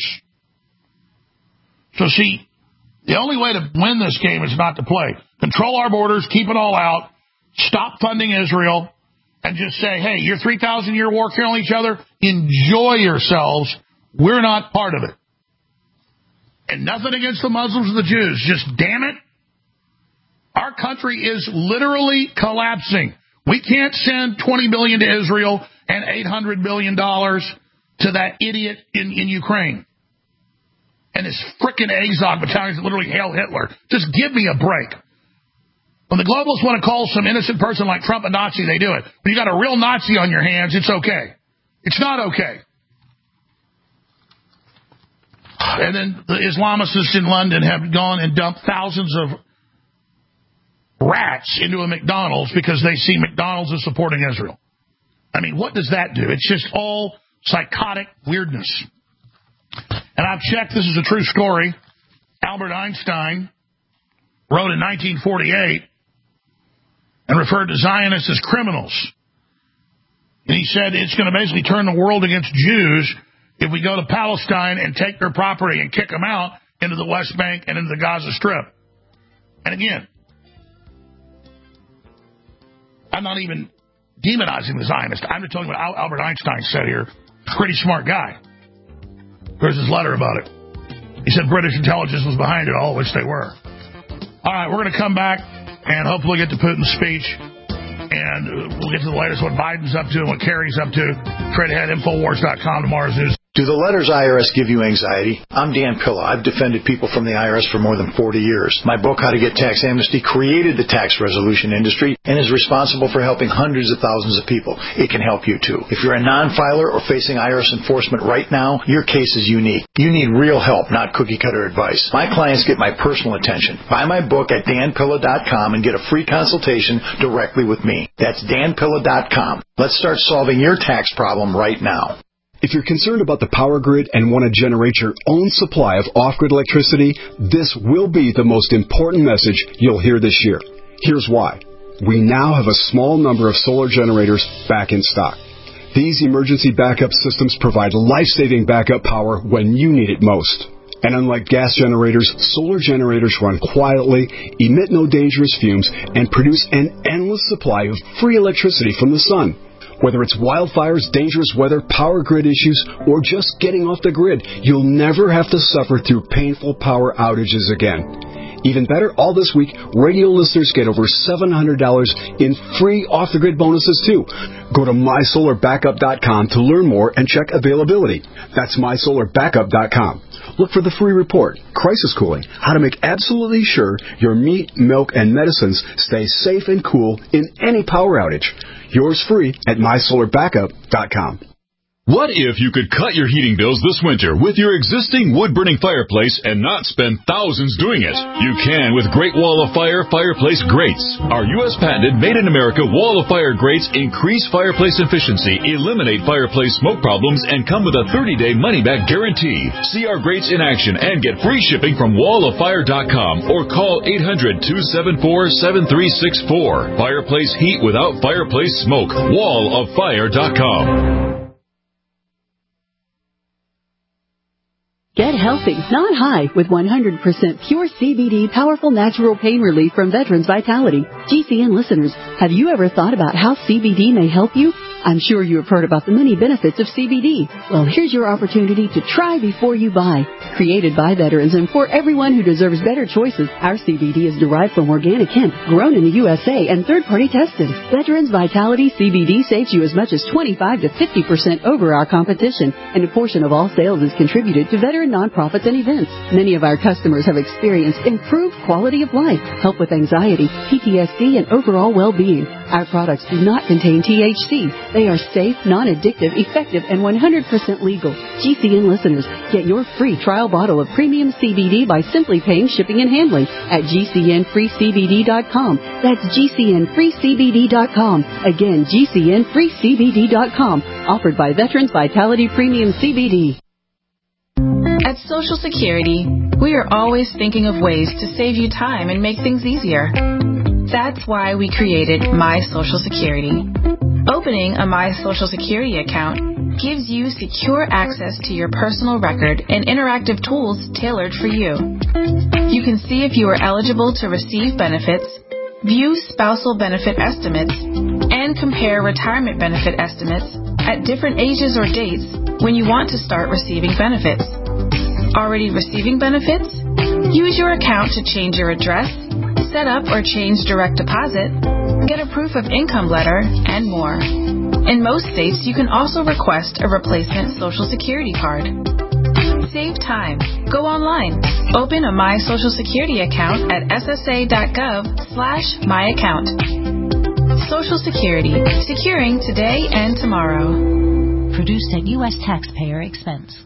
So see, the only way to win this game is not to play. Control our borders, keep it all out, stop funding Israel, and just say, hey, your three thousand year war killing each other, enjoy yourselves. We're not part of it. And nothing against the Muslims and the Jews. Just damn it. Our country is literally collapsing. We can't send twenty billion dollars to Israel and eight hundred billion dollars to that idiot in, in Ukraine. And his frickin' Azov battalions that literally hail Hitler. Just give me a break. When the globalists want to call some innocent person like Trump a Nazi, they do it. When you got a real Nazi on your hands, it's okay. It's not okay. And then the Islamists in London have gone and dumped thousands of rats into a McDonald's because they see McDonald's as supporting Israel. I mean, what does that do? It's just all psychotic weirdness. And I've checked, this is a true story. Albert Einstein wrote in nineteen forty-eight and referred to Zionists as criminals. And he said it's going to basically turn the world against Jews if we go to Palestine and take their property and kick them out into the West Bank and into the Gaza Strip. And again, I'm not even demonizing the Zionists. I'm just telling you what Albert Einstein said here. Pretty smart guy. There's his letter about it. He said British intelligence was behind it all, which they were. All right, we're going to come back and hopefully get to Putin's speech. And we'll get to the latest, what Biden's up to and what Kerry's up to. Straight ahead, Infowars dot com, tomorrow's news. Do the letters I R S give you anxiety? I'm Dan Pilla. I've defended people from the I R S for more than forty years. My book, How to Get Tax Amnesty, created the tax resolution industry and is responsible for helping hundreds of thousands of people. It can help you, too. If you're a non-filer or facing I R S enforcement right now, your case is unique. You need real help, not cookie-cutter advice. My clients get my personal attention. Buy my book at Dan Pilla dot com and get a free consultation directly with me. That's Dan Pilla dot com. Let's start solving your tax problem right now. If you're concerned about the power grid and want to generate your own supply of off-grid electricity, this will be the most important message you'll hear this year. Here's why. We now have a small number of solar generators back in stock. These emergency backup systems provide life-saving backup power when you need it most. And unlike gas generators, solar generators run quietly, emit no dangerous fumes, and produce an endless supply of free electricity from the sun. Whether it's wildfires, dangerous weather, power grid issues, or just getting off the grid, you'll never have to suffer through painful power outages again. Even better, all this week, radio listeners get over seven hundred dollars in free off-the-grid bonuses, too. Go to my solar backup dot com to learn more and check availability. That's my solar backup dot com. Look for the free report, Crisis Cooling, how to make absolutely sure your meat, milk, and medicines stay safe and cool in any power outage. Yours free at my solar backup dot com. What if you could cut your heating bills this winter with your existing wood-burning fireplace and not spend thousands doing it? You can with Great Wall of Fire Fireplace Grates. Our U S patented made-in-America Wall of Fire grates increase fireplace efficiency, eliminate fireplace smoke problems, and come with a thirty day money-back guarantee. See our grates in action and get free shipping from wall of fire dot com or call eight hundred, two seven four, seven three six four. Fireplace heat without fireplace smoke. wall of fire dot com. Get healthy, not high, with one hundred percent pure C B D powerful natural pain relief from Veterans Vitality. G C N listeners, have you ever thought about how C B D may help you? I'm sure you have heard about the many benefits of C B D. Well, here's your opportunity to try before you buy. Created by veterans and for everyone who deserves better choices, our C B D is derived from organic hemp, grown in the U S A and third-party tested. Veterans Vitality C B D saves you as much as twenty-five to fifty percent over our competition, and a portion of all sales is contributed to veteran nonprofits and events. Many of our customers have experienced improved quality of life, help with anxiety, P T S D, and overall well-being. Our products do not contain T H C. They are safe, non-addictive, effective, and one hundred percent legal. G C N listeners, get your free trial bottle of premium C B D by simply paying shipping and handling at G C N free C B D dot com. That's G C N free C B D dot com. Again, G C N free C B D dot com. Offered by Veterans Vitality Premium C B D. At Social Security, we are always thinking of ways to save you time and make things easier. That's why we created My Social Security. Opening a My Social Security account gives you secure access to your personal record and interactive tools tailored for you. You can see if you are eligible to receive benefits, view spousal benefit estimates, and compare retirement benefit estimates at different ages or dates when you want to start receiving benefits. Already receiving benefits? Use your account to change your address, set up or change direct deposit, get a proof of income letter, and more. In most states, you can also request a replacement Social Security card. Save time. Go online. Open a My Social Security account at S S A dot gov slash my account. Social Security. Securing today and tomorrow. Produced at U S taxpayer expense.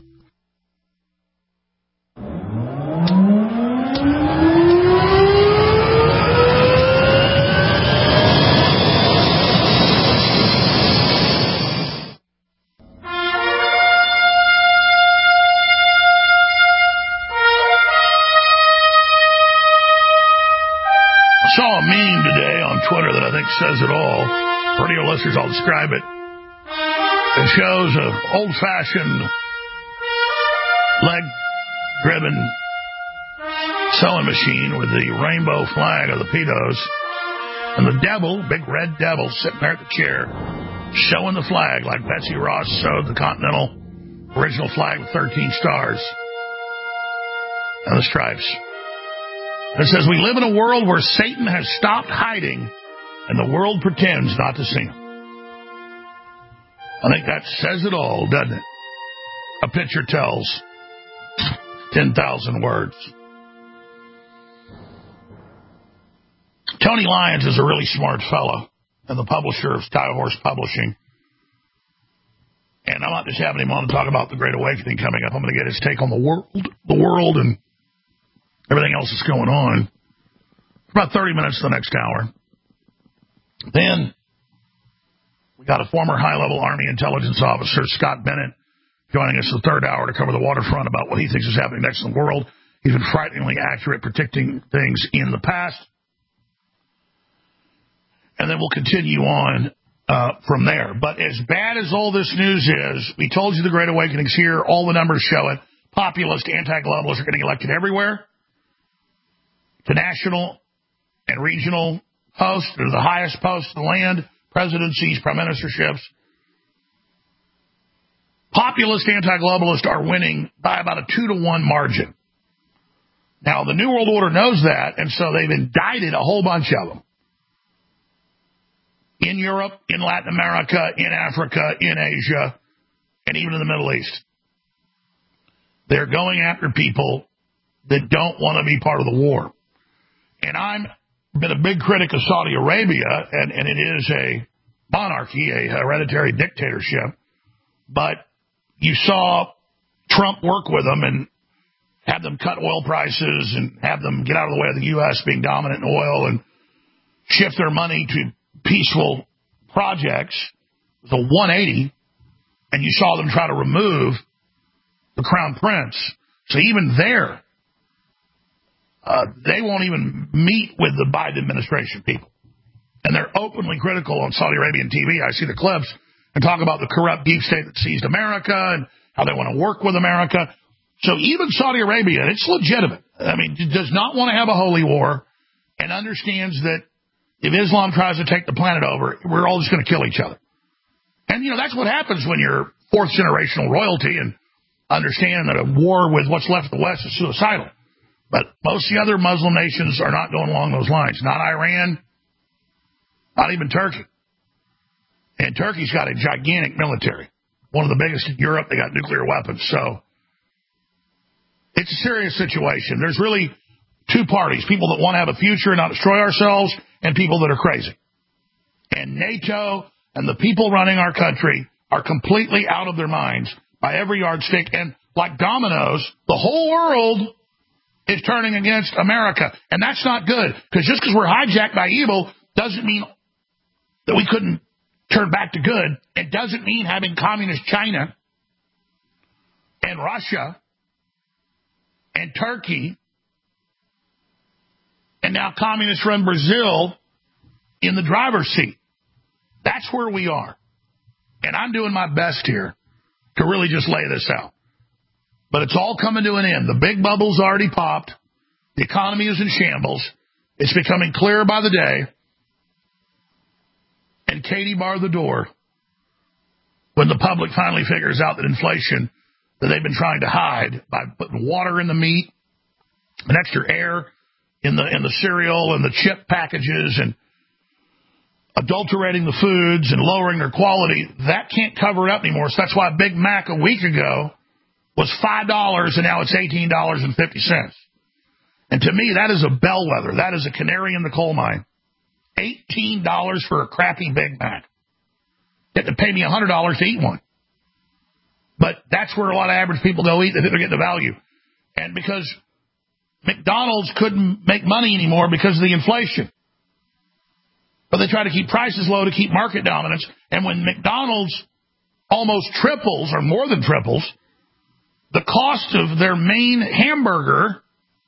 Saw a meme today on Twitter that I think says it all. For radio listeners, I'll describe it. It shows an old-fashioned, leg-driven sewing machine with the rainbow flag of the pedos, and the devil, big red devil, sitting there at the chair, showing the flag like Betsy Ross sewed the Continental original flag with thirteen stars and the stripes. It says, we live in a world where Satan has stopped hiding and the world pretends not to see him. I think that says it all, doesn't it? A picture tells ten thousand words. Tony Lyons is a really smart fellow and the publisher of Skyhorse Publishing. And I'm not just having him on to talk about the Great Awakening coming up. I'm going to get his take on the world, the world and everything else that's going on. For about thirty minutes the next hour. Then we got a former high-level Army intelligence officer, Scott Bennett, joining us the third hour to cover the waterfront about what he thinks is happening next in the world. He's been frighteningly accurate predicting things in the past. And then we'll continue on uh, from there. But as bad as all this news is, we told you the Great Awakening's here. All the numbers show it. Populist, anti-globalists are getting elected everywhere. To national and regional posts, they're the highest posts in the land, presidencies, prime ministerships. Populist anti-globalists are winning by about a two to one margin. Now, the New World Order knows that, and so they've indicted a whole bunch of them. In Europe, in Latin America, in Africa, in Asia, and even in the Middle East. They're going after people that don't want to be part of the war. And I've been a big critic of Saudi Arabia, and, and it is a monarchy, a hereditary dictatorship. But you saw Trump work with them and have them cut oil prices and have them get out of the way of the U S being dominant in oil and shift their money to peaceful projects. It was a one eighty, and you saw them try to remove the Crown Prince. So even there, uh, they won't even meet with the Biden administration people. And they're openly critical on Saudi Arabian T V. I see the clips and talk about the corrupt deep state that seized America and how they want to work with America. So even Saudi Arabia, and it's legitimate, I mean, does not want to have a holy war and understands that if Islam tries to take the planet over, we're all just going to kill each other. And, you know, that's what happens when you're fourth generational royalty and understand that a war with what's left of the West is suicidal. But most of the other Muslim nations are not going along those lines. Not Iran, not even Turkey. And Turkey's got a gigantic military, one of the biggest in Europe. They got nuclear weapons. So it's a serious situation. There's really two parties, people that want to have a future and not destroy ourselves, and people that are crazy. And NATO and the people running our country are completely out of their minds by every yardstick. And like dominoes, the whole world is turning against America. And that's not good, because just because we're hijacked by evil doesn't mean that we couldn't turn back to good. It doesn't mean having communist China and Russia and Turkey and now communists run Brazil in the driver's seat. That's where we are. And I'm doing my best here to really just lay this out. But it's all coming to an end. The big bubble's already popped. The economy is in shambles. It's becoming clearer by the day. And Katie barred the door when the public finally figures out that inflation that they've been trying to hide by putting water in the meat and extra air in the in the cereal and the chip packages and adulterating the foods and lowering their quality, that can't cover it up anymore. So that's why a Big Mac a week ago was five dollars and now it's eighteen dollars and fifty cents. And to me, that is a bellwether. That is a canary in the coal mine. eighteen dollars for a crappy Big Mac. You have to pay me one hundred dollars to eat one. But that's where a lot of average people go eat. They think they're getting the value. And because McDonald's couldn't make money anymore because of the inflation. But they try to keep prices low to keep market dominance. And when McDonald's almost triples or more than triples the cost of their main hamburger,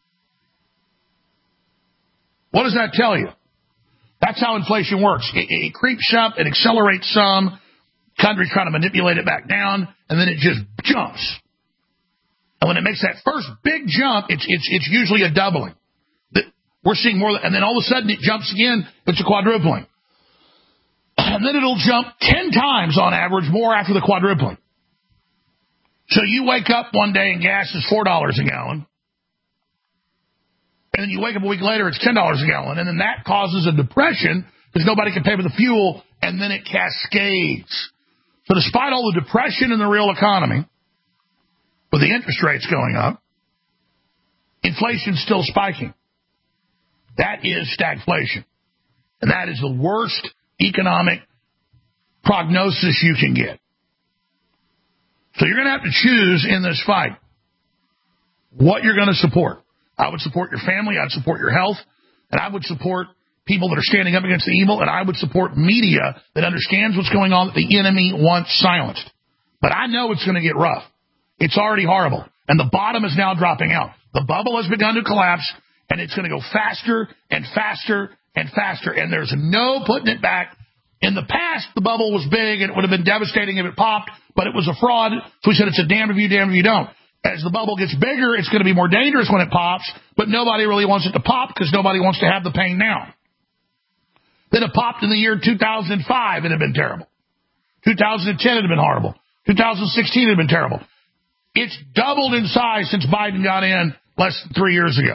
what does that tell you? That's how inflation works. It, it creeps up, it accelerates some, countries trying to manipulate it back down, and then it just jumps. And when it makes that first big jump, it's it's it's usually a doubling. We're seeing more, and then all of a sudden it jumps again, it's a quadrupling. And then it'll jump ten times on average more after the quadrupling. So you wake up one day and gas is four dollars a gallon. And then you wake up a week later, it's ten dollars a gallon. And then that causes a depression because nobody can pay for the fuel, and then it cascades. So despite all the depression in the real economy, with the interest rates going up, inflation's still spiking. That is stagflation. And that is the worst economic prognosis you can get. So you're going to have to choose in this fight what you're going to support. I would support your family, I'd support your health, and I would support people that are standing up against the evil, and I would support media that understands what's going on that the enemy wants silenced. But I know it's going to get rough. It's already horrible. And the bottom is now dropping out. The bubble has begun to collapse, and it's going to go faster and faster and faster, and there's no putting it back. In the past, the bubble was big, and it would have been devastating if it popped, but it was a fraud, so we said it's a damn if you, damn if you don't. As the bubble gets bigger, it's going to be more dangerous when it pops, but nobody really wants it to pop because nobody wants to have the pain now. Then it popped in the year two thousand five, and it had been terrible. two thousand ten, it had been horrible. two thousand sixteen, it had been terrible. It's doubled in size since Biden got in less than three years ago.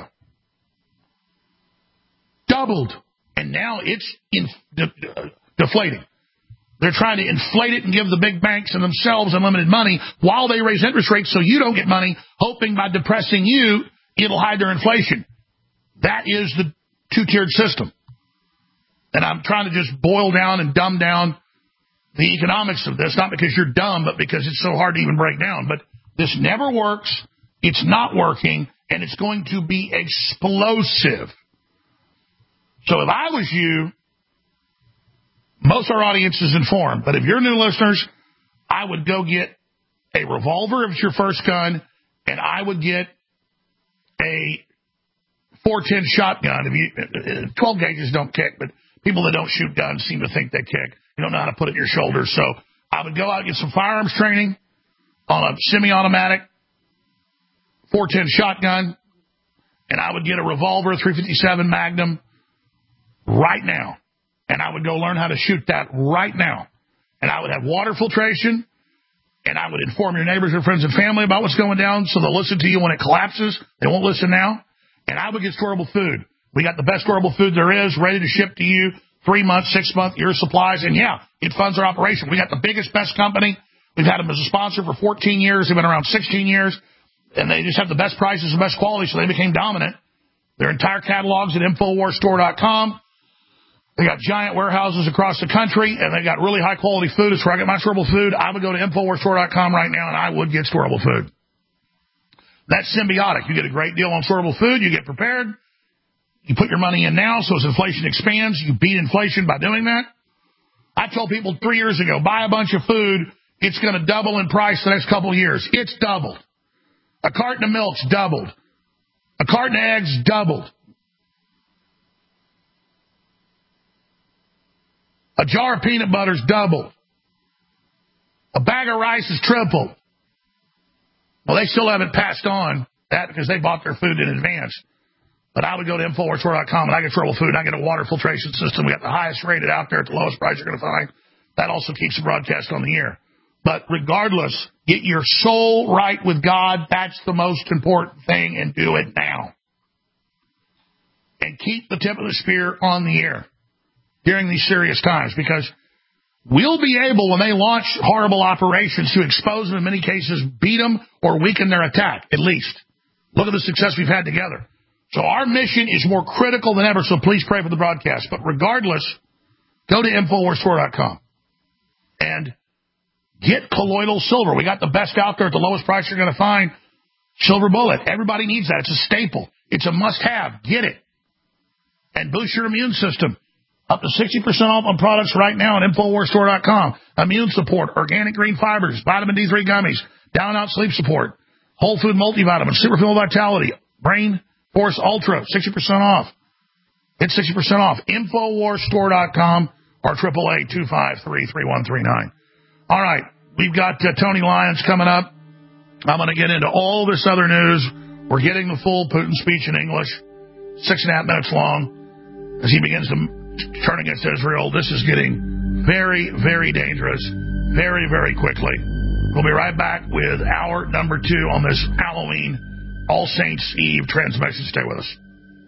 Doubled. And now it's in, de- uh, deflating. They're trying to inflate it and give the big banks and themselves unlimited money while they raise interest rates so you don't get money, hoping by depressing you, it'll hide their inflation. That is the two-tiered system. And I'm trying to just boil down and dumb down the economics of this, not because you're dumb, but because it's so hard to even break down. But this never works, it's not working, and it's going to be explosive. So if I was you, most of our audience is informed, but if you're new listeners, I would go get a revolver if it's your first gun, and I would get a four ten shotgun. If you, twelve gauges don't kick, but people that don't shoot guns seem to think they kick. You don't know how to put it in your shoulders. So I would go out and get some firearms training on a semi-automatic, four ten shotgun, and I would get a revolver, three fifty-seven Magnum, right now. And I would go learn how to shoot that right now. And I would have water filtration, and I would inform your neighbors, your friends, and family about what's going down so they'll listen to you when it collapses. They won't listen now. And I would get storable food. We got the best storable food there is, ready to ship to you, three months, six month, year supplies. And, yeah, it funds our operation. We got the biggest, best company. We've had them as a sponsor for fourteen years. They've been around sixteen years. And they just have the best prices and best quality, so they became dominant. Their entire catalog's at Infowars Store dot com. They got giant warehouses across the country, and they got really high-quality food. It's where I get my storable food. I would go to Infowars Store dot com right now, and I would get storable food. That's symbiotic. You get a great deal on storable food. You get prepared. You put your money in now, so as inflation expands, you beat inflation by doing that. I told people three years ago, buy a bunch of food. It's going to double in price the next couple of years. It's doubled. A carton of milk's doubled. A carton of eggs doubled. A jar of peanut butter's doubled. A bag of rice is tripled. Well, they still haven't passed on that because they bought their food in advance. But I would go to Infowars Store dot com and I get trouble food. I get a water filtration system. We got the highest rated out there at the lowest price you're going to find. That also keeps the broadcast on the air. But regardless, get your soul right with God. That's the most important thing, and do it now. And keep the tip of the spear on the air during these serious times, because we'll be able, when they launch horrible operations, to expose them, in many cases, beat them or weaken their attack, at least. Look at the success we've had together. So our mission is more critical than ever, so please pray for the broadcast. But regardless, go to Infowars Store dot com and get colloidal silver. We got the best out there at the lowest price you're going to find. Silver bullet. Everybody needs that. It's a staple. It's a must-have. Get it. And boost your immune system. Up to sixty percent off on products right now at Infowars Store dot com. Immune support, organic green fibers, vitamin D three gummies, down and out sleep support, whole food multivitamin, Superfuel Vitality, Brain Force Ultra, sixty percent off. It's sixty percent off. Infowars Store dot com or eight eight eight, two five three, three one three nine. All right, we've got uh, Tony Lyons coming up. I'm going to get into all this other news. We're getting the full Putin speech in English, six and a half minutes long, as he begins to turn against Israel. This is getting very, very dangerous, very, very quickly. We'll be right back with hour number two on this Halloween All Saints Eve transmission. Stay with us.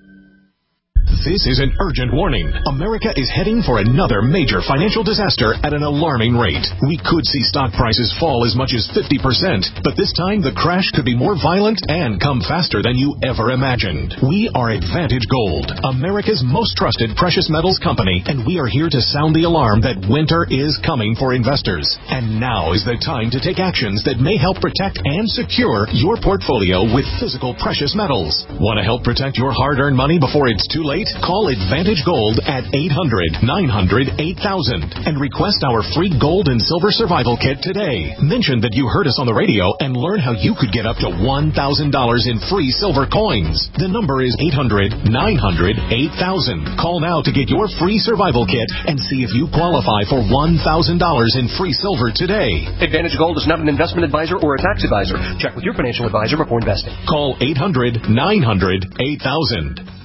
This is an urgent warning. America is heading for another major financial disaster at an alarming rate. We could see stock prices fall as much as fifty percent, but this time the crash could be more violent and come faster than you ever imagined. We are Advantage Gold, America's most trusted precious metals company, and we are here to sound the alarm that winter is coming for investors. And now is the time to take actions that may help protect and secure your portfolio with physical precious metals. Want to help protect your hard-earned money before it's too late? Call Advantage Gold at eight hundred, nine hundred, eight thousand and request our free gold and silver survival kit today. Mention that you heard us on the radio and learn how you could get up to one thousand dollars in free silver coins. The number is eight hundred, nine hundred, eight thousand. Call now to get your free survival kit and see if you qualify for one thousand dollars in free silver today. Advantage Gold is not an investment advisor or a tax advisor. Check with your financial advisor before investing. Call eight hundred, nine hundred, eight thousand.